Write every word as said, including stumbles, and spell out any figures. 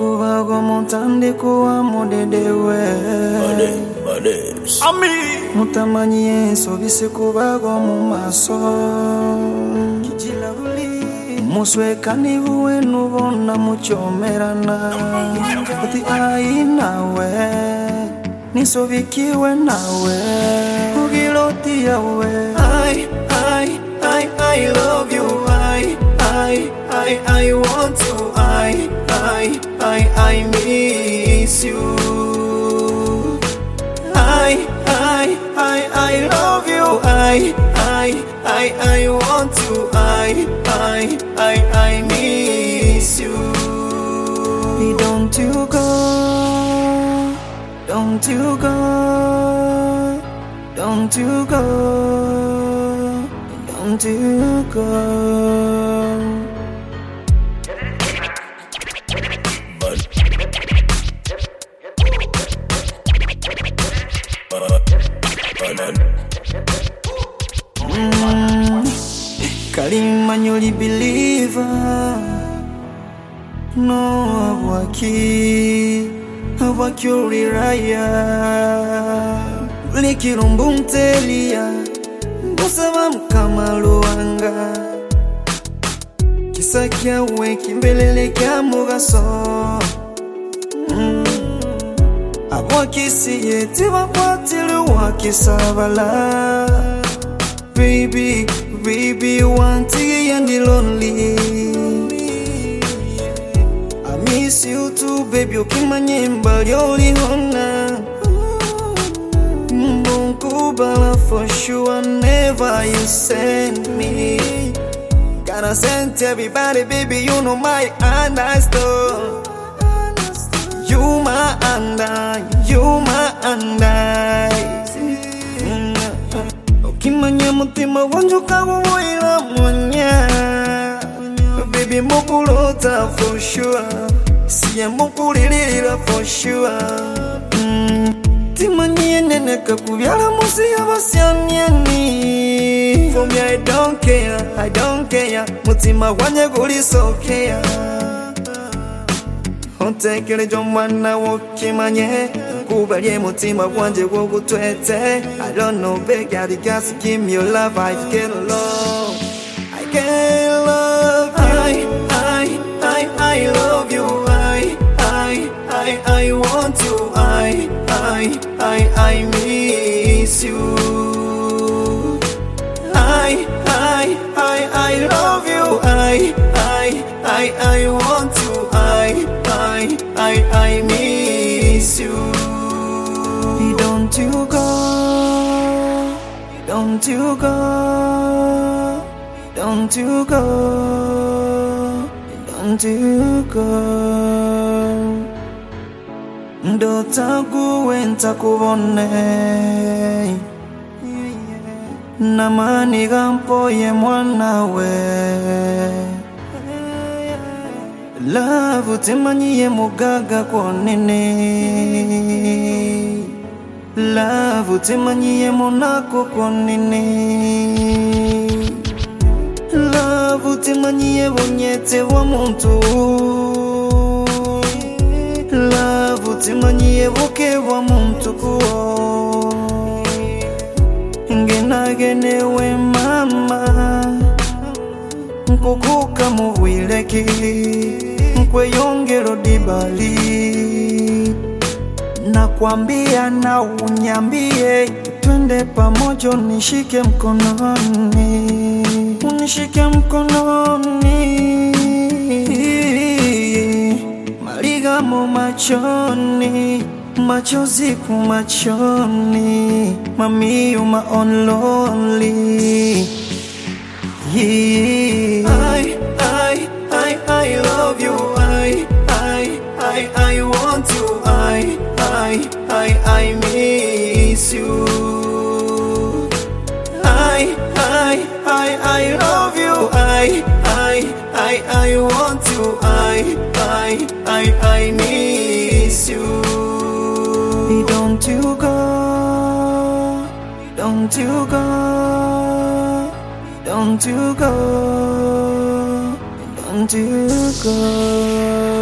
Okubago montande kuwa modedewe Bade, bade Ami Mutamanyi enso bise kubago mu maso Kijila buli Muswekani buwe nubona muchomerana Ati ai nawe Nisobikiwe nawe Ugiloti yawe I, I, I, I love you I, I, I, I want to I, I, I, I miss you I, I, I, I love you I, I, I, I want to I, I, I, I miss you Don't you go Don't you go Don't you go Don't you go Mm, Kalima nyoli believer No abwaki Abwaki uliraya Likirumbu mtelia Mbusaba mkama luanga Kisa kiawe kimbelele kia mugaso mm. Abwaki siye tiba kwatilu wakisabala Baby, baby, you want to and the lonely I miss you too, baby, you keep my name, but you're only hona Mbukubala for sure, never you send me Gotta send everybody, baby, you know my understand You my under, you my under Kimanya mutima wanju kawuwira mwanya Baby mukulota for sure Siya mukulilira for sure mm. Timanye nene kakubyala musi yabasyanyani For me I don't care, I don't care Mutima wanye guli so care Ontekele jomwana wokimanye Kubalye mutima wanje wogutwete I don't know, beg, gotta gas, give me your love I can't love, I can't love you I, I, I, I love you I, I, I, I want you I, I, I, I miss you I, I, I, I love you I, I, I, I want you I, I, I, I miss you Don't you go Don't you go Don't you go Don't you go Ndotaguwe ntakubone Namani gampoye mwanawe Love utimanyiye mugaga konene Love utimanyiye monako konene Love utimanyiye bunyete wa muntu Love utimanyiye buke wa muntu kuo Ngenagenewe mama Nkukuka mubwileki Nkweyongero dibali Nakwambia na unyambie Twende pamoja nishike mkononi Unishike mkononi Maligamo machoni Machozi kumachoni Mami you my own lonely Yeah. I, I, I, I love you I, I, I, I want you I, I, I, I miss you I, I, I, I love you I, I, I, I want you I, I, I, I miss you Don't you go Don't you go Don't you go, don't you go.